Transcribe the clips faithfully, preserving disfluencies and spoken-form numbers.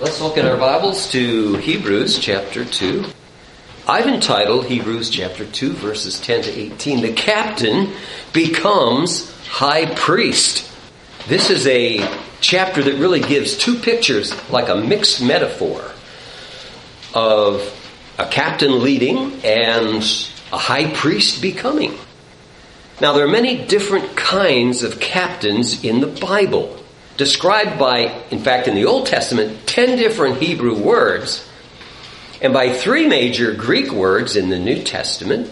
Let's look in our Bibles to Hebrews chapter two. I've entitled Hebrews chapter two, verses ten to eighteen, The Captain Becomes High Priest. This is a chapter that really gives two pictures, like a mixed metaphor, of a captain leading and a high priest becoming. Now, there are many different kinds of captains in the Bible, described by, in fact, in the Old Testament, ten different Hebrew words, and by three major Greek words in the New Testament.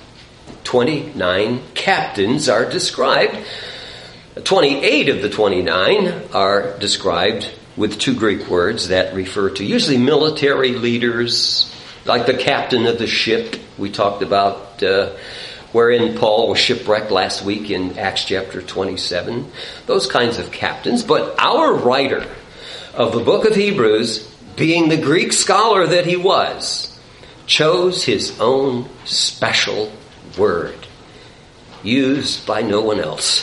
twenty-nine captains are described. twenty-eight of the twenty-nine are described with two Greek words that refer to usually military leaders, like the captain of the ship we talked about, uh, wherein Paul was shipwrecked last week in Acts chapter twenty-seven. Those kinds of captains. But our writer of the book of Hebrews, being the Greek scholar that he was, chose his own special word, used by no one else.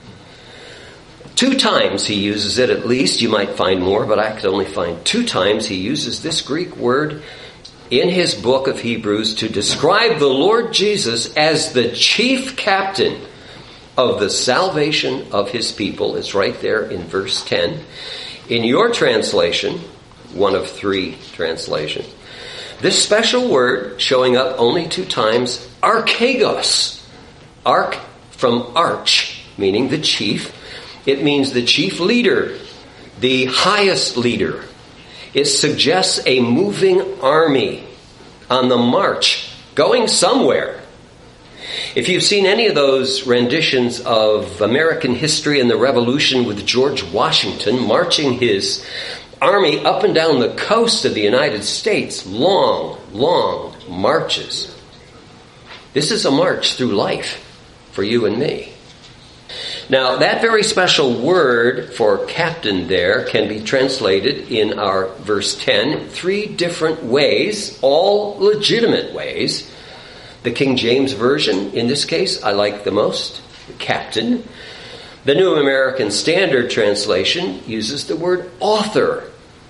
Two times he uses it, at least. You might find more, but I could only find two times he uses this Greek word in his book of Hebrews to describe the Lord Jesus as the chief captain of the salvation of his people. It's right there in verse ten. In your translation, one of three translations, this special word showing up only two times, archegos. Arch from arch, meaning the chief. It means the chief leader, the highest leader. It suggests a moving army on the march, going somewhere. If you've seen any of those renditions of American history and the Revolution with George Washington marching his army up and down the coast of the United States, long, long marches. This is a march through life for you and me. Now, that very special word for captain there can be translated in our verse ten three different ways, all legitimate ways. The King James Version, in this case, I like the most, captain. The New American Standard Translation uses the word author.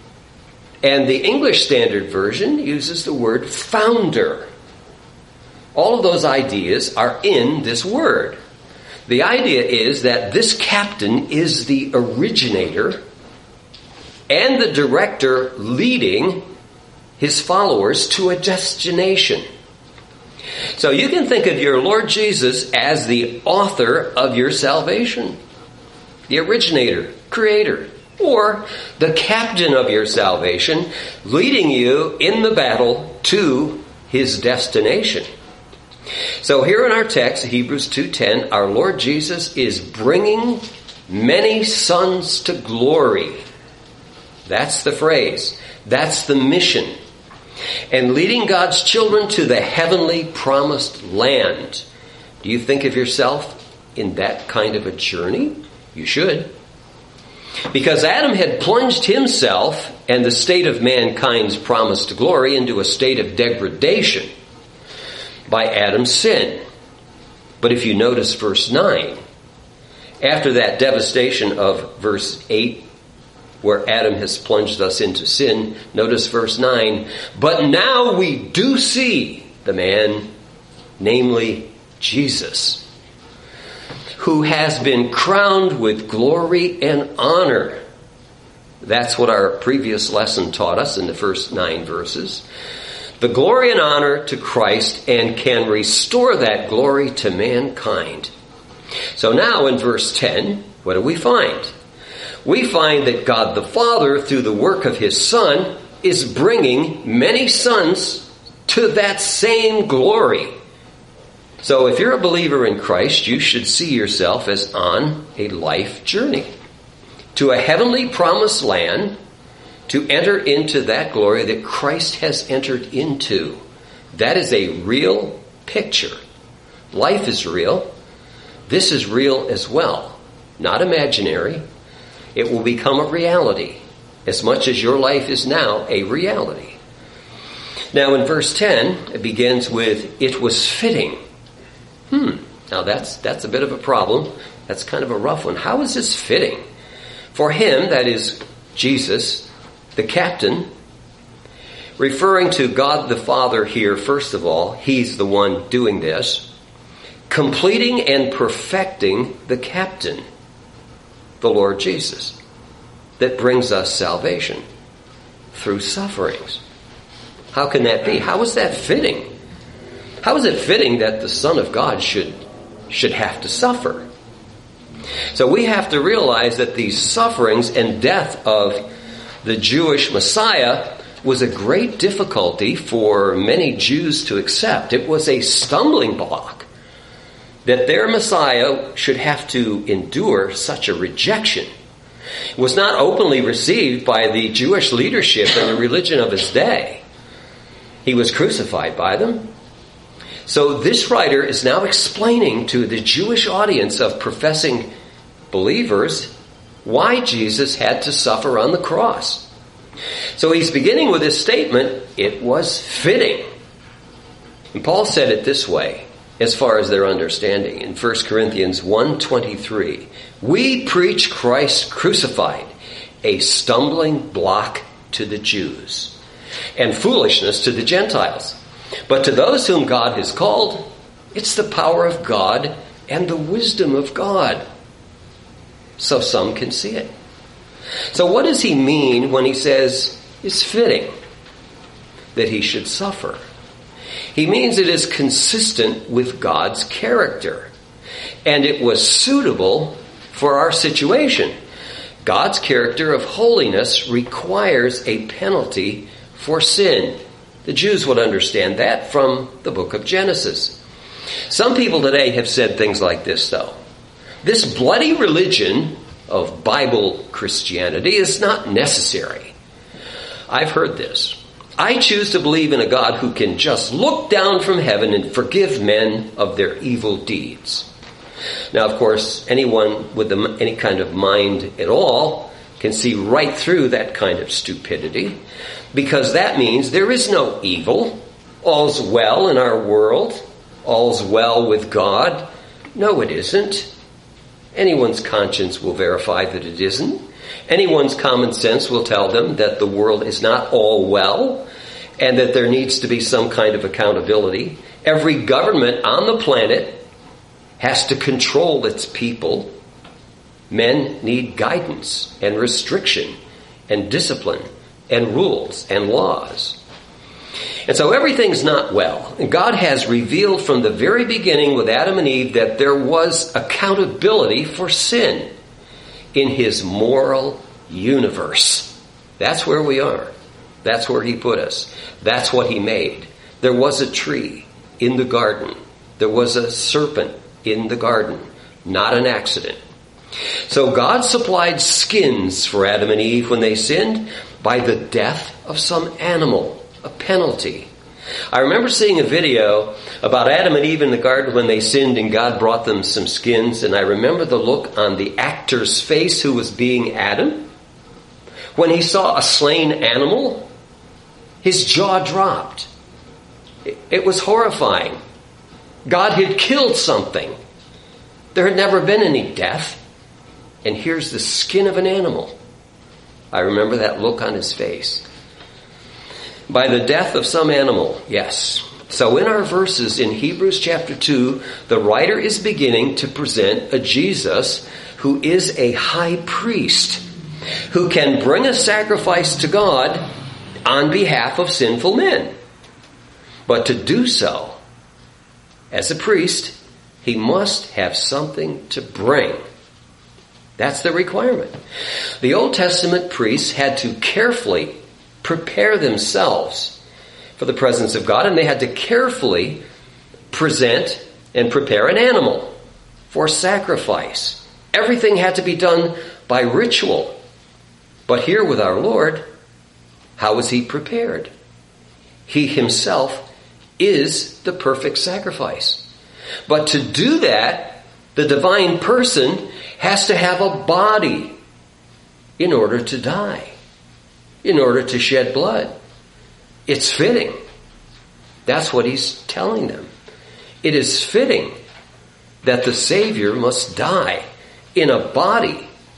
And the English Standard Version uses the word founder. All of those ideas are in this word. The idea is that this captain is the originator and the director leading his followers to a destination. So you can think of your Lord Jesus as the author of your salvation, the originator, creator, or the captain of your salvation, leading you in the battle to his destination. So here in our text, Hebrews two ten, our Lord Jesus is bringing many sons to glory. That's the phrase. That's the mission. And leading God's children to the heavenly promised land. Do you think of yourself in that kind of a journey? You should. Because Adam had plunged himself and the state of mankind's promised glory into a state of degradation by Adam's sin. But if you notice verse nine, after that devastation of verse eight, where Adam has plunged us into sin, notice verse nine, but now we do see the man, namely Jesus, who has been crowned with glory and honor. That's what our previous lesson taught us in the first nine verses. The glory and honor to Christ, and can restore that glory to mankind. So now in verse ten, what do we find? We find that God the Father, through the work of his Son, is bringing many sons to that same glory. So if you're a believer in Christ, you should see yourself as on a life journey to a heavenly promised land, to enter into that glory that Christ has entered into. That is a real picture. Life is real. This is real as well. Not imaginary. It will become a reality, as much as your life is now a reality. Now in verse ten, it begins with, it was fitting. Hmm. Now that's that's a bit of a problem. That's kind of a rough one. How is this fitting? For him, that is Jesus, the captain, referring to God the Father here, first of all, he's the one doing this, completing and perfecting the captain, the Lord Jesus, that brings us salvation through sufferings. How can that be? How is that fitting? How is it fitting that the Son of God should, should have to suffer? So we have to realize that these sufferings and death of the Jewish Messiah was a great difficulty for many Jews to accept. It was a stumbling block that their Messiah should have to endure such a rejection. It was not openly received by the Jewish leadership and the religion of his day. He was crucified by them. So this writer is now explaining to the Jewish audience of professing believers why Jesus had to suffer on the cross. So he's beginning with this statement, it was fitting. And Paul said it this way, as far as their understanding, in First Corinthians one twenty-three. We preach Christ crucified, a stumbling block to the Jews, and foolishness to the Gentiles. But to those whom God has called, it's the power of God and the wisdom of God. So some can see it. So what does he mean when he says it's fitting that he should suffer? He means it is consistent with God's character, and it was suitable for our situation. God's character of holiness requires a penalty for sin. The Jews would understand that from the book of Genesis. Some people today have said things like this, though. This bloody religion of Bible Christianity is not necessary. I've heard this. I choose to believe in a God who can just look down from heaven and forgive men of their evil deeds. Now, of course, anyone with any kind of mind at all can see right through that kind of stupidity, because that means there is no evil. All's well in our world. All's well with God. No, it isn't. Anyone's conscience will verify that it isn't. Anyone's common sense will tell them that the world is not all well and that there needs to be some kind of accountability. Every government on the planet has to control its people. Men need guidance and restriction and discipline and rules and laws. And so everything's not well. And God has revealed from the very beginning with Adam and Eve that there was accountability for sin in his moral universe. That's where we are. That's where he put us. That's what he made. There was a tree in the garden. There was a serpent in the garden. Not an accident. So God supplied skins for Adam and Eve when they sinned by the death of some animal, a penalty. I remember seeing a video about Adam and Eve in the garden when they sinned and God brought them some skins, and I remember the look on the actor's face who was being Adam. When he saw a slain animal, his jaw dropped. It was horrifying. God had killed something. There had never been any death. And here's the skin of an animal. I remember that look on his face. By the death of some animal, yes. So in our verses in Hebrews chapter two, the writer is beginning to present a Jesus who is a high priest, who can bring a sacrifice to God on behalf of sinful men. But to do so, as a priest, he must have something to bring. That's the requirement. The Old Testament priests had to carefully prepare themselves for the presence of God, and they had to carefully present and prepare an animal for sacrifice. Everything had to be done by ritual. But here with our Lord, how was he prepared? He himself is the perfect sacrifice. But to do that, the divine person has to have a body in order to die, in order to shed blood. It's fitting. That's what he's telling them. It is fitting that the Savior must die in a body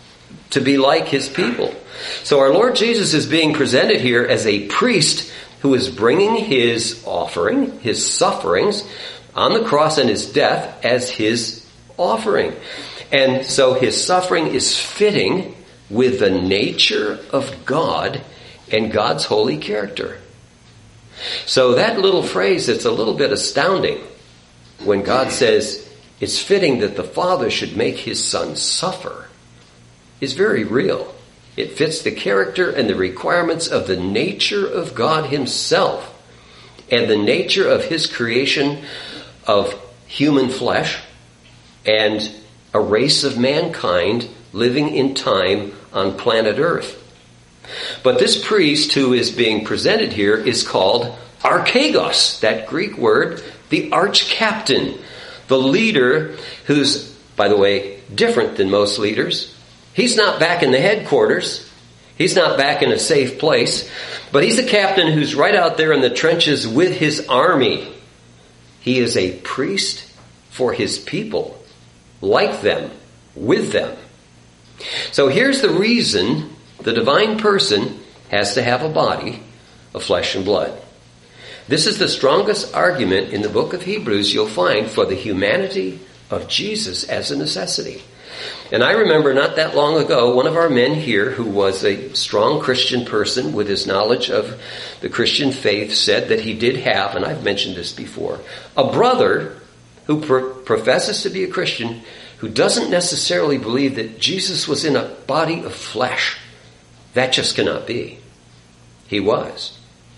to be like his people. So our Lord Jesus is being presented here as a priest who is bringing his offering, his sufferings on the cross and his death as his offering. And so his suffering is fitting with the nature of God and God's holy character. So that little phrase that's a little bit astounding when God says it's fitting that the Father should make his Son suffer is very real. It fits the character and the requirements of the nature of God himself and the nature of his creation of human flesh and a race of mankind living in time on planet Earth. But this priest who is being presented here is called Archegos, that Greek word, the arch-captain, the leader who's, by the way, different than most leaders. He's not back in the headquarters. He's not back in a safe place. But he's a captain who's right out there in the trenches with his army. He is a priest for his people, like them, with them. So here's the reason the divine person has to have a body of flesh and blood. This is the strongest argument in the book of Hebrews you'll find for the humanity of Jesus as a necessity. And I remember not that long ago, one of our men here who was a strong Christian person with his knowledge of the Christian faith said that he did have, and I've mentioned this before, a brother who pro- professes to be a Christian who doesn't necessarily believe that Jesus was in a body of flesh. That just cannot be. He was.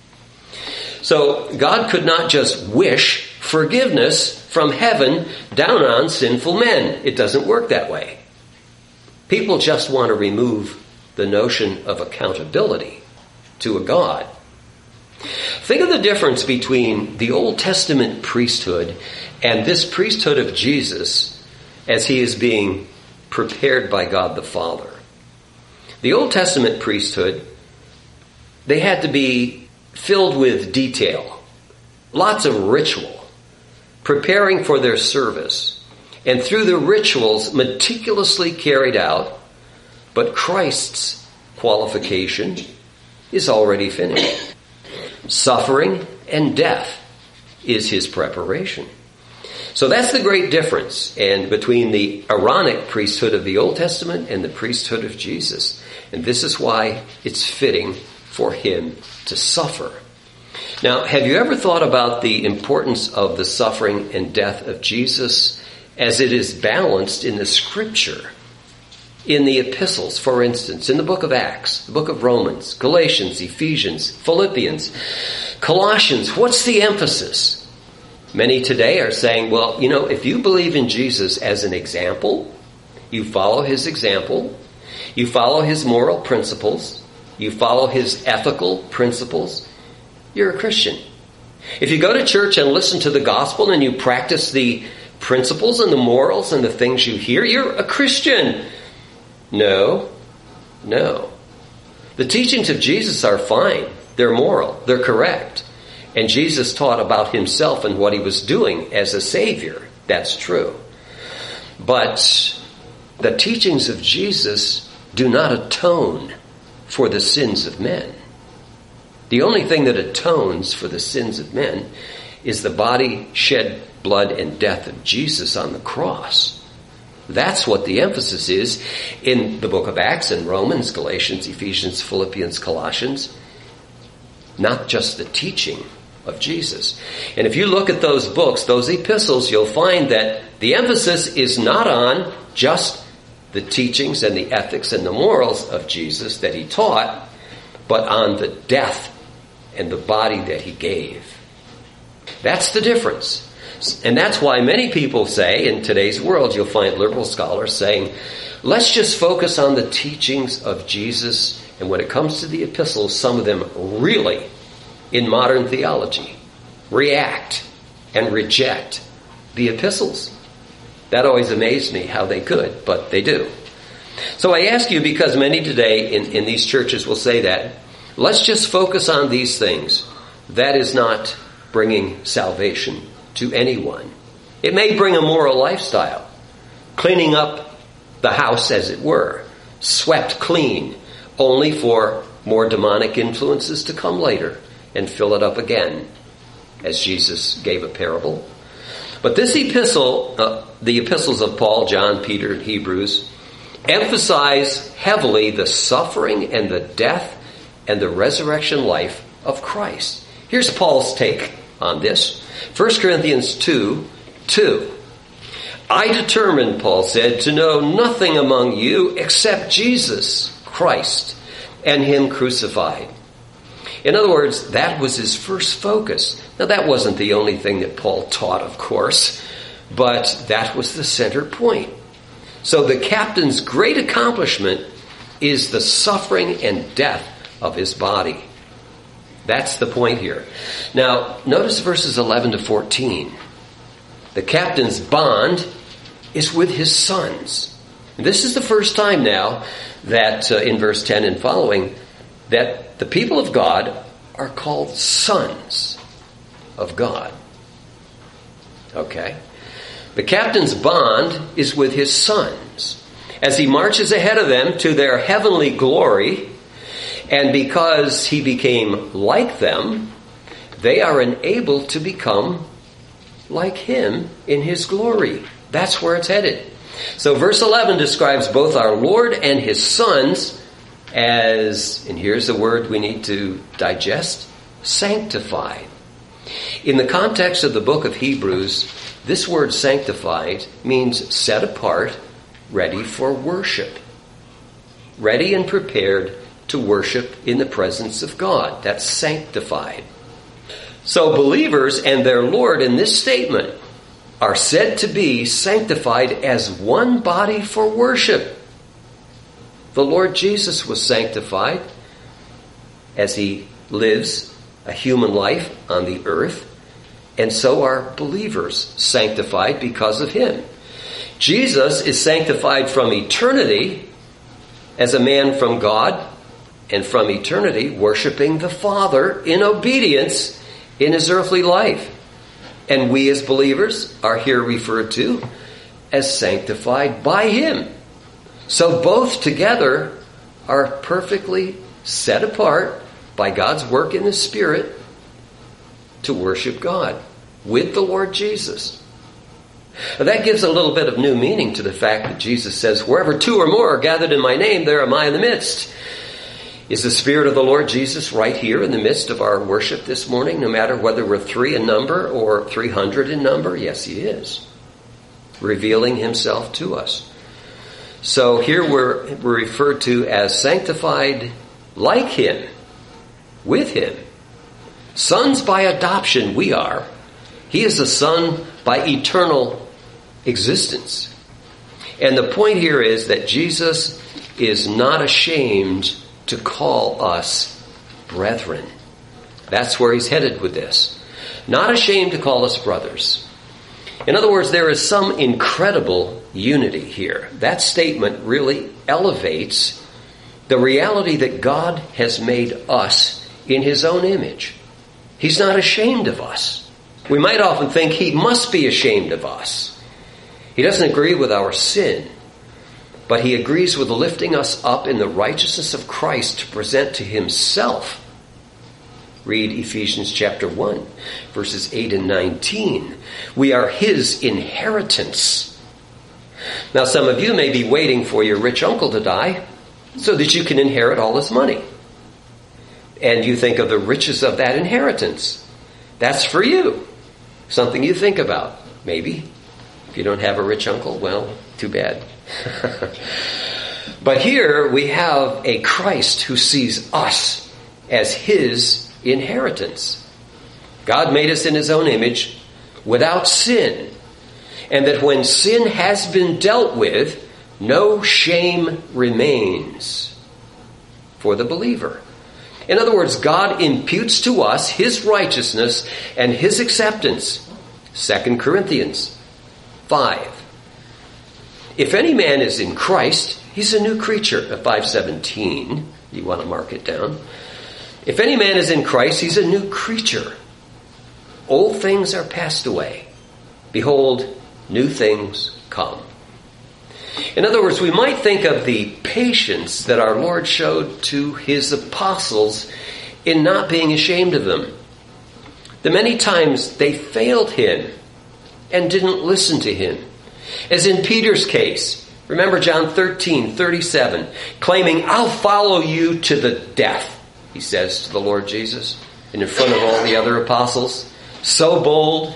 So God could not just wish forgiveness from heaven down on sinful men. It doesn't work that way. People just want to remove the notion of accountability to a God. Think of the difference between the Old Testament priesthood and this priesthood of Jesus as he is being prepared by God the Father. The Old Testament priesthood, they had to be filled with detail, lots of ritual, preparing for their service, and through the rituals meticulously carried out, but Christ's qualification is already finished. Suffering and death is his preparation. So that's the great difference and between the Aaronic priesthood of the Old Testament and the priesthood of Jesus. And this is why it's fitting for him to suffer. Now, have you ever thought about the importance of the suffering and death of Jesus as it is balanced in the Scripture? In the epistles, for instance, in the book of Acts, the book of Romans, Galatians, Ephesians, Philippians, Colossians, what's the emphasis? Many today are saying, well, you know, if you believe in Jesus as an example, you follow his example, you follow his moral principles, you follow his ethical principles, you're a Christian. If you go to church and listen to the gospel and you practice the principles and the morals and the things you hear, you're a Christian. No, no. The teachings of Jesus are fine. They're moral. They're correct. And Jesus taught about himself and what he was doing as a Savior. That's true. But the teachings of Jesus do not atone for the sins of men. The only thing that atones for the sins of men is the body, shed blood, and death of Jesus on the cross. That's what the emphasis is in the book of Acts and Romans, Galatians, Ephesians, Philippians, Colossians. Not just the teaching of Jesus. And if you look at those books, those epistles, you'll find that the emphasis is not on just the teachings and the ethics and the morals of Jesus that he taught, but on the death and the body that he gave. That's the difference. And that's why many people say, in today's world, you'll find liberal scholars saying, let's just focus on the teachings of Jesus. And when it comes to the epistles, some of them really, in modern theology, react and reject the epistles. That always amazed me how they could, but they do. So I ask you, because many today in, in these churches will say that, let's just focus on these things. That is not bringing salvation to anyone. It may bring a moral lifestyle, cleaning up the house, as it were, swept clean, only for more demonic influences to come later and fill it up again, as Jesus gave a parable. But this epistle, uh, the epistles of Paul, John, Peter, and Hebrews, emphasize heavily the suffering and the death and the resurrection life of Christ. Here's Paul's take on this. First Corinthians two, two. I determined, Paul said, to know nothing among you except Jesus Christ and Him crucified. In other words, that was his first focus. Now, that wasn't the only thing that Paul taught, of course, but that was the center point. So the captain's great accomplishment is the suffering and death of his body. That's the point here. Now, notice verses eleven to fourteen. The captain's bond is with his sons. And this is the first time now that uh, in verse ten and following, that the people of God are called sons of God. Okay? The captain's bond is with his sons as he marches ahead of them to their heavenly glory, and because he became like them, they are enabled to become like him in his glory. That's where it's headed. So verse eleven describes both our Lord and his sons as, and here's the word we need to digest, sanctified. In the context of the book of Hebrews, this word sanctified means set apart, ready for worship. Ready and prepared to worship in the presence of God. That's sanctified. So believers and their Lord in this statement are said to be sanctified as one body for worship. The Lord Jesus was sanctified as he lives a human life on the earth, and so are believers sanctified because of him. Jesus is sanctified from eternity as a man from God, and from eternity worshiping the Father in obedience in his earthly life. And we as believers are here referred to as sanctified by him. So both together are perfectly set apart by God's work in the Spirit to worship God with the Lord Jesus. Now that gives a little bit of new meaning to the fact that Jesus says, wherever two or more are gathered in my name, there am I in the midst. Is the Spirit of the Lord Jesus right here in the midst of our worship this morning, no matter whether we're three in number or three hundred in number? Yes, he is. Revealing himself to us. So here we're, we're referred to as sanctified like him, with him. Sons by adoption we are. He is a son by eternal existence. And the point here is that Jesus is not ashamed to call us brethren. That's where he's headed with this. Not ashamed to call us brothers. In other words, there is some incredible unity here. That statement really elevates the reality that God has made us in his own image. He's not ashamed of us. We might often think he must be ashamed of us. He doesn't agree with our sin, but he agrees with lifting us up in the righteousness of Christ to present to himself. Read Ephesians chapter one, verses eight and nineteen. We are his inheritance. Now, some of you may be waiting for your rich uncle to die so that you can inherit all his money. And you think of the riches of that inheritance. That's for you. Something you think about, maybe. If you don't have a rich uncle, well, too bad. But here we have a Christ who sees us as his inheritance. God made us in his own image without sin. And that when sin has been dealt with, no shame remains for the believer. In other words, God imputes to us his righteousness and his acceptance. Second Corinthians five. If any man is in Christ, he's a new creature. five seventeen. You want to mark it down. If any man is in Christ, he's a new creature. Old things are passed away. Behold, new things come. In other words, we might think of the patience that our Lord showed to his apostles in not being ashamed of them. The many times they failed him and didn't listen to him. As in Peter's case, remember John thirteen thirty-seven, claiming, "I'll follow you to the death," he says to the Lord Jesus, and in front of all the other apostles. So bold,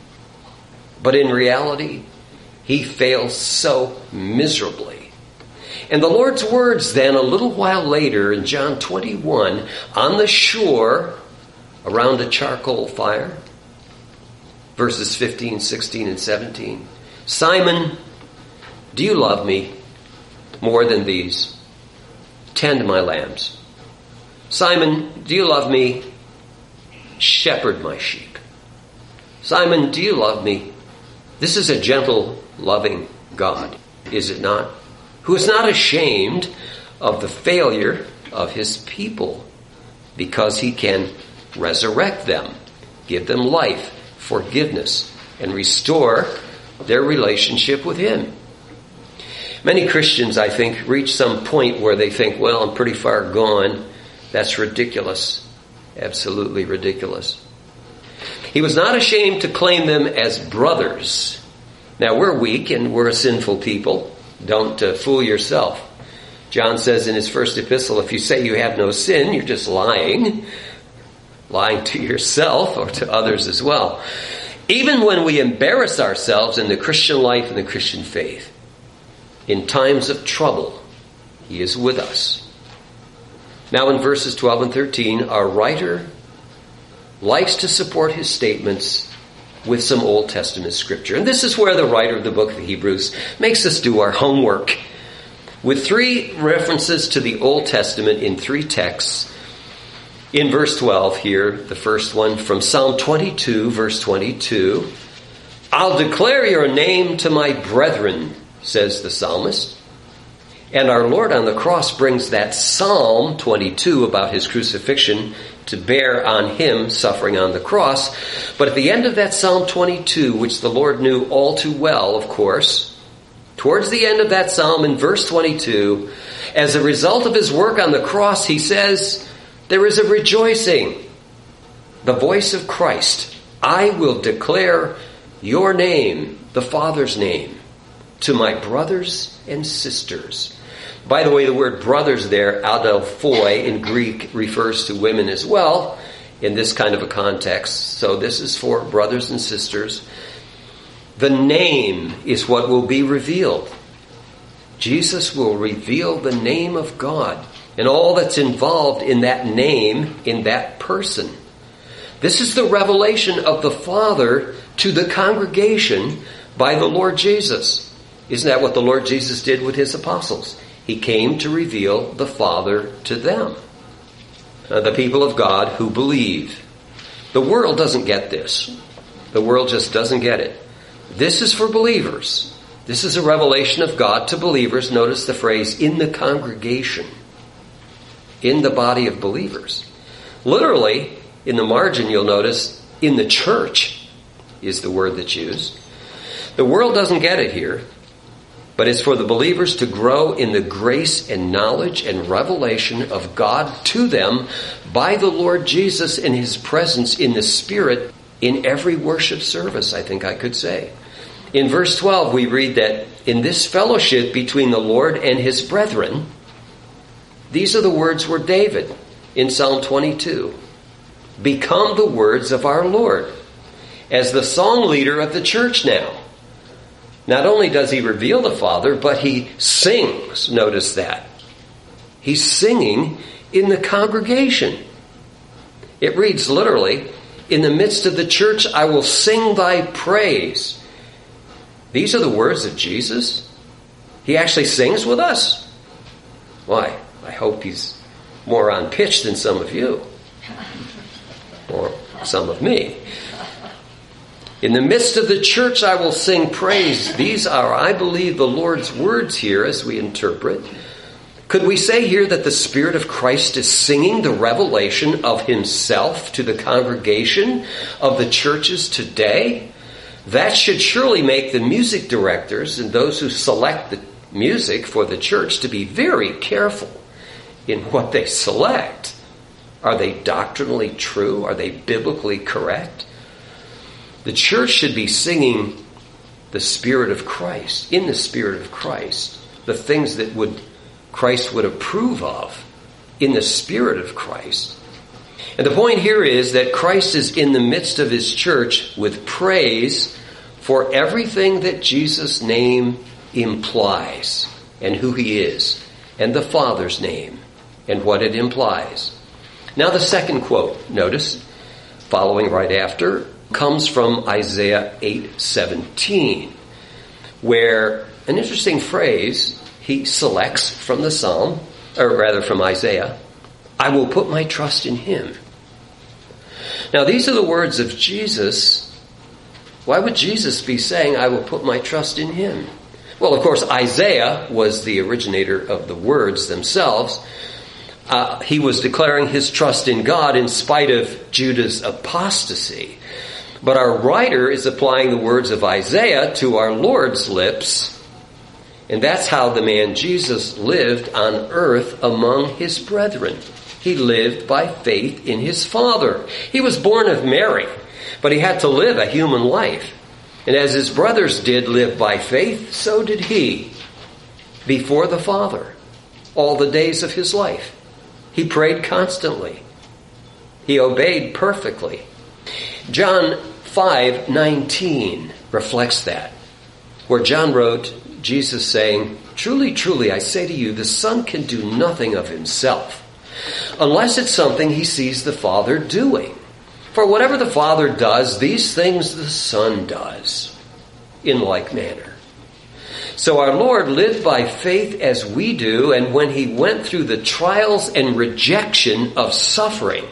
but in reality, he fails so miserably. And the Lord's words then, a little while later in John twenty-one, on the shore around a charcoal fire, verses fifteen, sixteen, and seventeen. "Simon, do you love me more than these? Tend my lambs. Simon, do you love me? Shepherd my sheep. Simon, do you love me?" This is a gentle, loving God, is it not? Who is not ashamed of the failure of his people, because he can resurrect them, give them life, forgiveness, and restore their relationship with him. Many Christians, I think, reach some point where they think, well, I'm pretty far gone. That's ridiculous. Absolutely ridiculous. He was not ashamed to claim them as brothers. Now, we're weak and we're a sinful people. Don't uh, fool yourself. John says in his first epistle, if you say you have no sin, you're just lying. Lying to yourself or to others as well. Even when we embarrass ourselves in the Christian life and the Christian faith, in times of trouble, he is with us. Now in verses twelve and thirteen, our writer likes to support his statements with some Old Testament scripture. And this is where the writer of the book of Hebrews makes us do our homework. With three references to the Old Testament in three texts. In verse twelve here, the first one from Psalm twenty-two, verse twenty-two. "I'll declare your name to my brethren," says the psalmist. And our Lord on the cross brings that Psalm twenty-two about his crucifixion to bear on him suffering on the cross. But at the end of that Psalm twenty-two, which the Lord knew all too well, of course, towards the end of that psalm in verse twenty-two, as a result of his work on the cross, he says, there is a rejoicing. The voice of Christ, "I will declare your name," the Father's name, "to my brothers and sisters." By the way, the word brothers there, adelphoi in Greek, refers to women as well in this kind of a context. So this is for brothers and sisters. The name is what will be revealed. Jesus will reveal the name of God and all that's involved in that name, in that person. This is the revelation of the Father to the congregation by the Lord Jesus. Isn't that what the Lord Jesus did with his apostles? He came to reveal the Father to them, uh, the people of God who believe. The world doesn't get this. The world just doesn't get it. This is for believers. This is a revelation of God to believers. Notice the phrase, in the congregation, in the body of believers. Literally, in the margin you'll notice, in the church is the word that's used. The world doesn't get it here. But it's for the believers to grow in the grace and knowledge and revelation of God to them by the Lord Jesus in his presence in the Spirit in every worship service, I think I could say. In verse twelve, we read that in this fellowship between the Lord and his brethren, these are the words were David in Psalm twenty-two. Become the words of our Lord as the song leader of the church now. Not only does he reveal the Father, but he sings. Notice that. He's singing in the congregation. It reads literally, in the midst of the church, I will sing thy praise. These are the words of Jesus. He actually sings with us. Why? I hope he's more on pitch than some of you. Or some of me. In the midst of the church, I will sing praise. These are, I believe, the Lord's words here as we interpret. Could we say here that the Spirit of Christ is singing the revelation of himself to the congregation of the churches today? That should surely make the music directors and those who select the music for the church to be very careful in what they select. Are they doctrinally true? Are they biblically correct? The church should be singing the Spirit of Christ, in the Spirit of Christ, the things that would Christ would approve of in the Spirit of Christ. And the point here is that Christ is in the midst of his church with praise for everything that Jesus' name implies and who he is, and the Father's name and what it implies. Now the second quote, notice, following right after, comes from Isaiah eight seventeen, where an interesting phrase he selects from the Psalm, or rather from Isaiah, I will put my trust in him. Now these are the words of Jesus. Why would Jesus be saying, I will put my trust in him? Well, of course, Isaiah was the originator of the words themselves. Uh, he was declaring his trust in God in spite of Judah's apostasy. But our writer is applying the words of Isaiah to our Lord's lips. And that's how the man Jesus lived on earth among his brethren. He lived by faith in his Father. He was born of Mary, but he had to live a human life. And as his brothers did live by faith, so did he before the Father all the days of his life. He prayed constantly. He obeyed perfectly. John five nineteen reflects that, where John wrote, Jesus saying, truly, truly, I say to you, the Son can do nothing of himself, unless it's something he sees the Father doing. For whatever the Father does, these things the Son does in like manner. So our Lord lived by faith as we do, and when he went through the trials and rejection of suffering,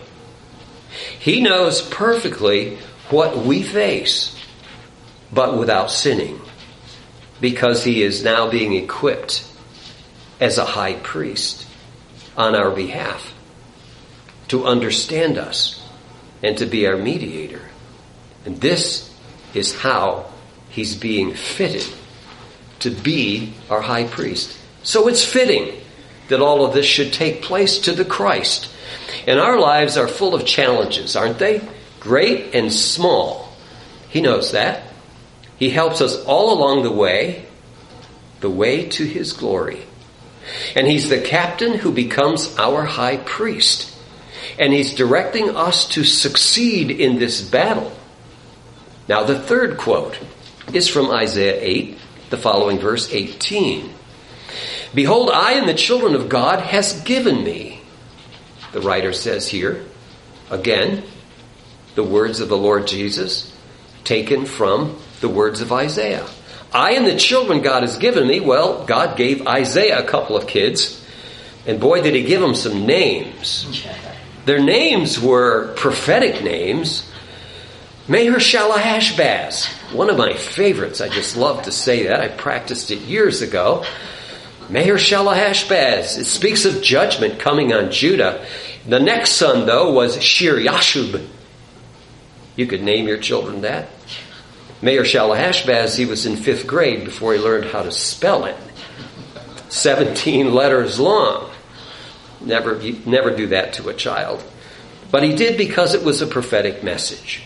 he knows perfectly what we face, but without sinning, because he is now being equipped as a high priest on our behalf to understand us and to be our mediator. And this is how he's being fitted to be our high priest. So it's fitting that all of this should take place to the Christ. And our lives are full of challenges, aren't they? Great and small. He knows that. He helps us all along the way, the way to his glory. And he's the captain who becomes our high priest. And he's directing us to succeed in this battle. Now the third quote is from Isaiah eight, the following verse eighteen. Behold, I and the children of God has given me. The writer says here, again, the words of the Lord Jesus, taken from the words of Isaiah. I and the children God has given me. Well, God gave Isaiah a couple of kids, and boy, did he give them some names. Their names were prophetic names. Maher-shalal-hash-baz, one of my favorites. I just love to say that. I practiced it years ago. Maher-shalal-hash-baz. It speaks of judgment coming on Judah. The next son, though, was Shir-Yashub. You could name your children that. Maher-shalal-hash-baz, he was in fifth grade before he learned how to spell it. Seventeen letters long. Never, you never do that to a child. But he did because it was a prophetic message.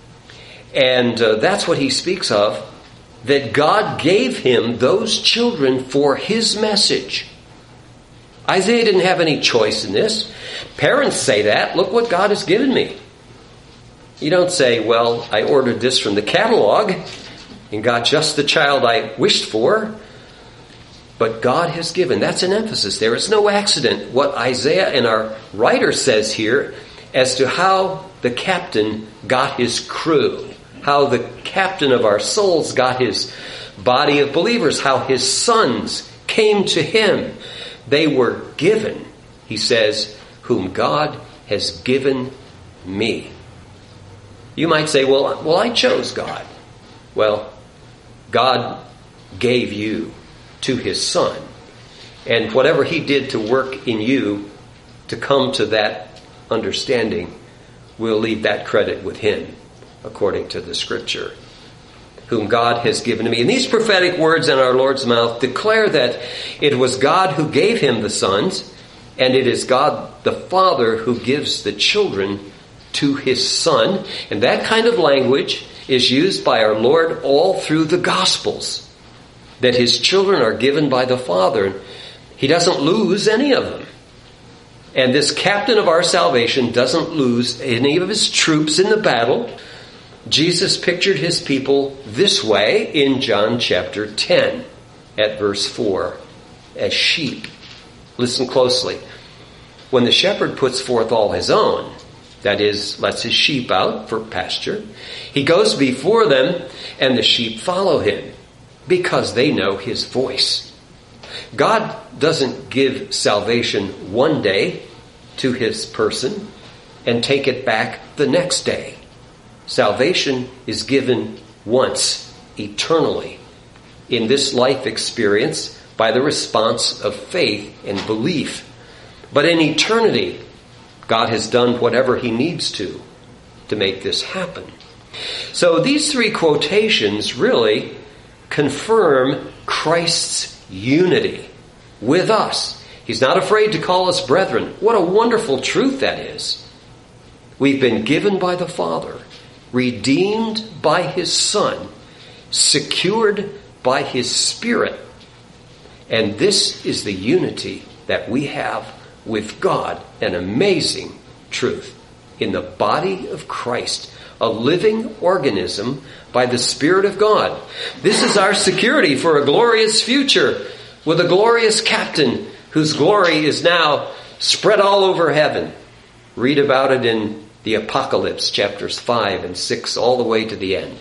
And uh, that's what he speaks of, that God gave him those children for his message. Isaiah didn't have any choice in this. Parents say that. Look what God has given me. You don't say, well, I ordered this from the catalog and got just the child I wished for. But God has given. That's an emphasis there. It's no accident what Isaiah and our writer says here as to how the captain got his crew, how the captain of our souls got his body of believers, how his sons came to him. They were given, he says, whom God has given me. You might say, well, well, I chose God. Well, God gave you to his Son. And whatever he did to work in you to come to that understanding, we'll leave that credit with him, according to the Scripture. whom God has given to me. And these prophetic words in our Lord's mouth declare that it was God who gave him the sons, and it is God the Father who gives the children to his Son. And that kind of language is used by our Lord all through the Gospels, that his children are given by the Father. He doesn't lose any of them. And this captain of our salvation doesn't lose any of his troops in the battle. Jesus pictured his people this way in John chapter ten at verse four, as sheep. Listen closely. When the shepherd puts forth all his own, that is, lets his sheep out for pasture, he goes before them, and the sheep follow him because they know his voice. God doesn't give salvation one day to his person and take it back the next day. Salvation is given once, eternally, in this life experience by the response of faith and belief. But in eternity, God has done whatever he needs to to make this happen. So these three quotations really confirm Christ's unity with us. He's not afraid to call us brethren. What a wonderful truth that is. We've been given by the Father, redeemed by his Son, secured by his Spirit. And this is the unity that we have with God, an amazing truth. In the body of Christ, a living organism by the Spirit of God. This is our security for a glorious future with a glorious captain whose glory is now spread all over heaven. Read about it in the Apocalypse, chapters five and six, all the way to the end.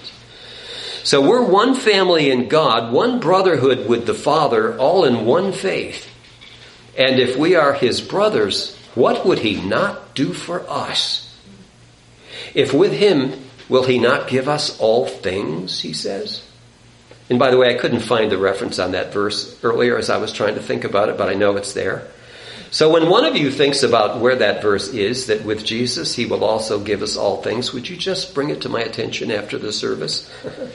So we're one family in God, one brotherhood with the Father, all in one faith. And if we are his brothers, what would he not do for us? If with him, will he not give us all things, he says? And by the way, I couldn't find the reference on that verse earlier as I was trying to think about it, but I know it's there. So when one of you thinks about where that verse is, that with Jesus he will also give us all things, would you just bring it to my attention after the service?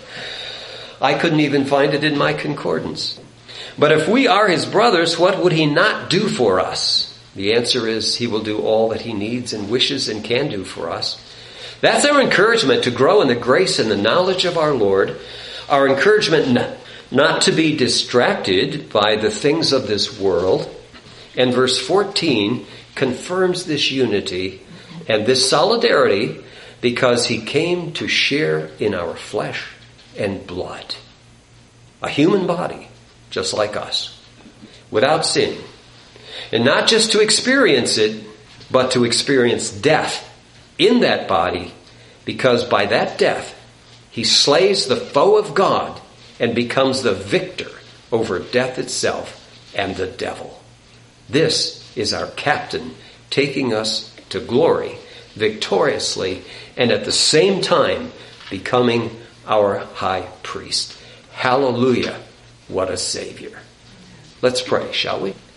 I couldn't even find it in my concordance. But if we are his brothers, what would he not do for us? The answer is he will do all that he needs and wishes and can do for us. That's our encouragement to grow in the grace and the knowledge of our Lord. Our encouragement not to be distracted by the things of this world. And verse fourteen confirms this unity and this solidarity because he came to share in our flesh and blood. A human body, just like us, without sin. And not just to experience it, but to experience death in that body, because by that death, he slays the foe of God and becomes the victor over death itself and the devil. This is our captain taking us to glory victoriously and at the same time becoming our high priest. Hallelujah. What a Savior. Let's pray, shall we?